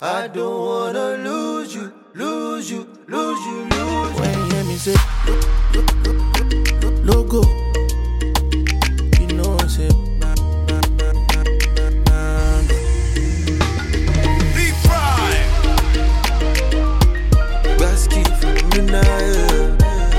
I don't wanna lose you, lose you, lose you, lose you. When you hear me say logo, you know I say Deep fry. Basket from midnight.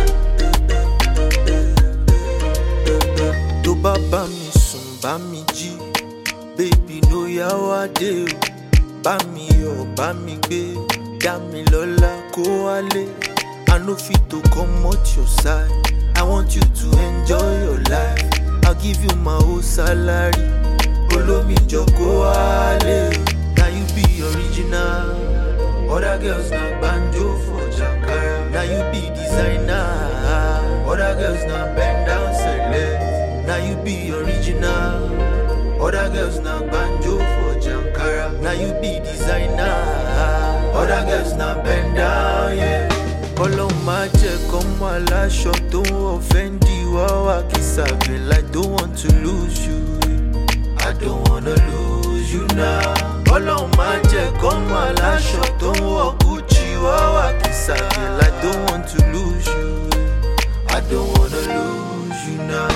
To baba mi sun, ba mi ji. Baby no yawade. Bá mi yọ̀, bá mi gbé, dá mi lọ́lá kó wálé. I no fit to comot your side. I want you to enjoy your life. I'll give you my whole salary. Olómi jọ kó wálé. Now you be original. Other girls na banjo for Jankara. Now you be designer. Other girls na bend down select. Now you be original. Other girls na banjo for Jankara. Now you be designer. Other girls na bend down, yeah. Ọlọ́run má jẹ́ kọ́mọ aláṣọ tó ń offend wá wá kìsàbẹ̀. I don't want to lose you. I don't wanna lose you now. Ọlọ́run má jẹ́ kọ́mọ aláṣọ tó ń wọ Gucci wá wá kìsàbẹ̀. I don't want to lose you. I don't wanna lose you now.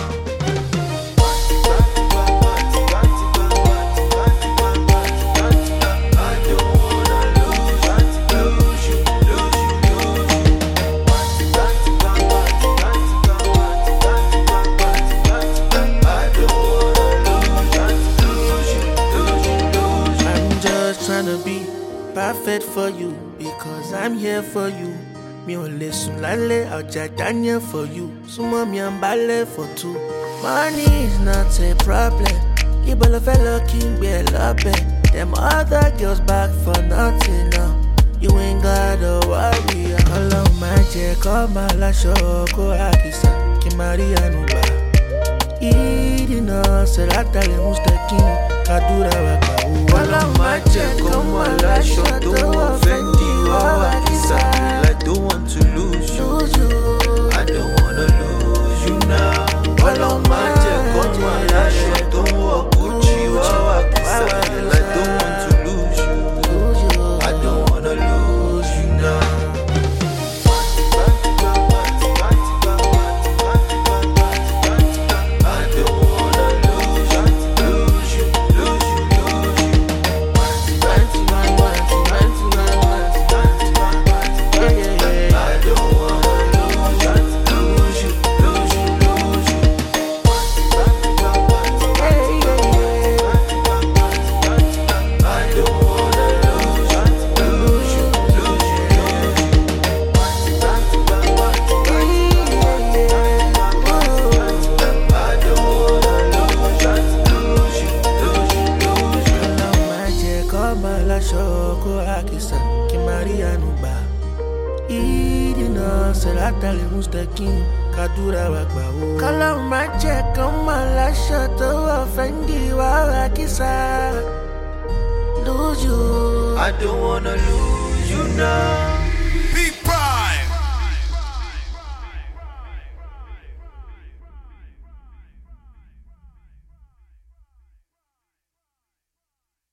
Tryna be perfect for you because I'm here for you. Mi ò lè sùn lálẹ́ ọjà Daniel for you. Súnmọ́ mi à ń balẹ̀ for two. Money is not a problem. Ibo ló fẹ́ lọ kí n gbé ẹ lọ́bẹ̀. Them other girls back for nothing now. You ain't gotta worry. Ọlọ́run máa jẹ́ kọ́ máa láṣọ kó àkìsà kí n máa rí àánú gbà. Ìdìnà Sẹ̀látàlẹ̀ Mùsítẹ́kìn kàdúrà wà gbà wò. Ọlọ́run má jẹ́ kọ́mọ aláṣọ tó wọ́n fẹ́ di wá wá kìsàbẹ̀. I don't want to lose you. I don't wanna lose you now. Ọlọ́run má jẹ́ kọ́mọ aláṣọ tó wọ́n Gucci wá wá kìsàbẹ̀. I don't want to lose you. I don't wanna lose you now. Shoko akisa kimarianu ba Idina Sẹ̀látàlẹ̀ Mùsítẹ́kìn kàdúrà wà gbà wò. Kọ́lọ́run má jẹ́ kọ́mọ aláṣọ tó offend wá wá kìsà. Lose you. I don't wanna lose you now.